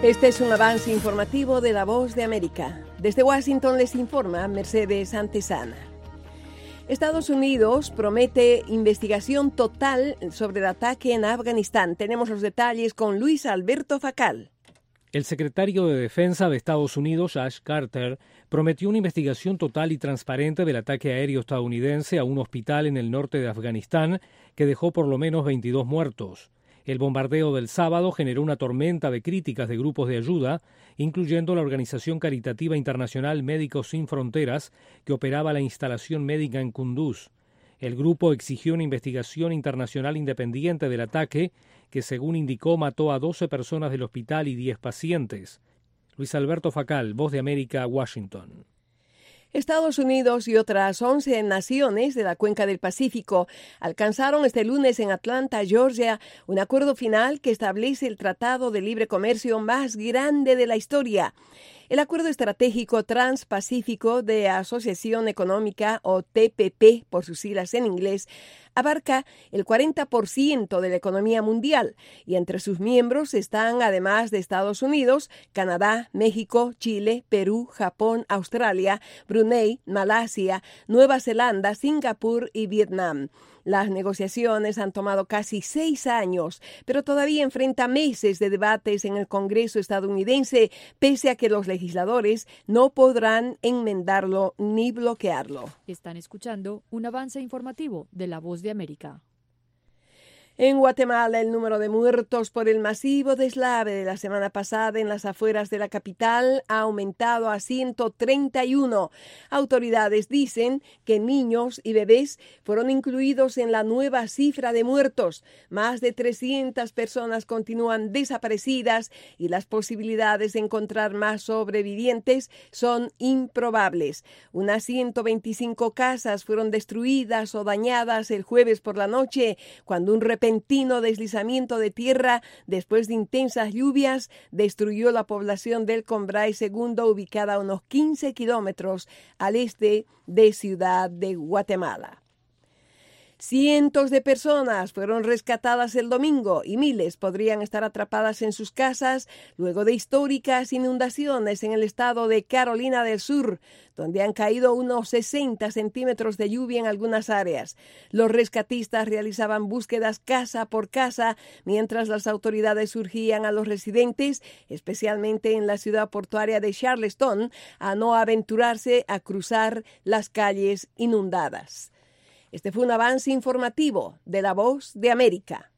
Este es un avance informativo de La Voz de América. Desde Washington les informa Mercedes Antesana. Estados Unidos promete investigación total sobre el ataque en Afganistán. Tenemos los detalles con Luis Alberto Facal. El secretario de Defensa de Estados Unidos, Ash Carter, prometió una investigación total y transparente del ataque aéreo estadounidense a un hospital en el norte de Afganistán que dejó por lo menos 22 muertos. El bombardeo del sábado generó una tormenta de críticas de grupos de ayuda, incluyendo la organización caritativa internacional Médicos Sin Fronteras, que operaba la instalación médica en Kunduz. El grupo exigió una investigación internacional independiente del ataque, que según indicó mató a 12 personas del hospital y 10 pacientes. Luis Alberto Facal, Voz de América, Washington. Estados Unidos y otras 11 naciones de la Cuenca del Pacífico alcanzaron este lunes en Atlanta, Georgia, un acuerdo final que establece el tratado de libre comercio más grande de la historia. El Acuerdo Estratégico Transpacífico de Asociación Económica, o TPP por sus siglas en inglés, abarca el 40% de la economía mundial y entre sus miembros están, además de Estados Unidos, Canadá, México, Chile, Perú, Japón, Australia, Brunei, Malasia, Nueva Zelanda, Singapur y Vietnam. Las negociaciones han tomado casi 6 años, pero todavía enfrenta meses de debates en el Congreso estadounidense, pese a que los legisladores no podrán enmendarlo ni bloquearlo. Están escuchando un avance informativo de La Voz de América. En Guatemala, el número de muertos por el masivo deslave de la semana pasada en las afueras de la capital ha aumentado a 131. Autoridades dicen que niños y bebés fueron incluidos en la nueva cifra de muertos. Más de 300 personas continúan desaparecidas y las posibilidades de encontrar más sobrevivientes son improbables. Unas 125 casas fueron destruidas o dañadas el jueves por la noche, cuando un repentino deslizamiento de tierra después de intensas lluvias destruyó la población del Combray Segundo, ubicada a unos 15 kilómetros al este de Ciudad de Guatemala. Cientos de personas fueron rescatadas el domingo y miles podrían estar atrapadas en sus casas luego de históricas inundaciones en el estado de Carolina del Sur, donde han caído unos 60 centímetros de lluvia en algunas áreas. Los rescatistas realizaban búsquedas casa por casa, mientras las autoridades urgían a los residentes, especialmente en la ciudad portuaria de Charleston, a no aventurarse a cruzar las calles inundadas. Este fue un avance informativo de La Voz de América.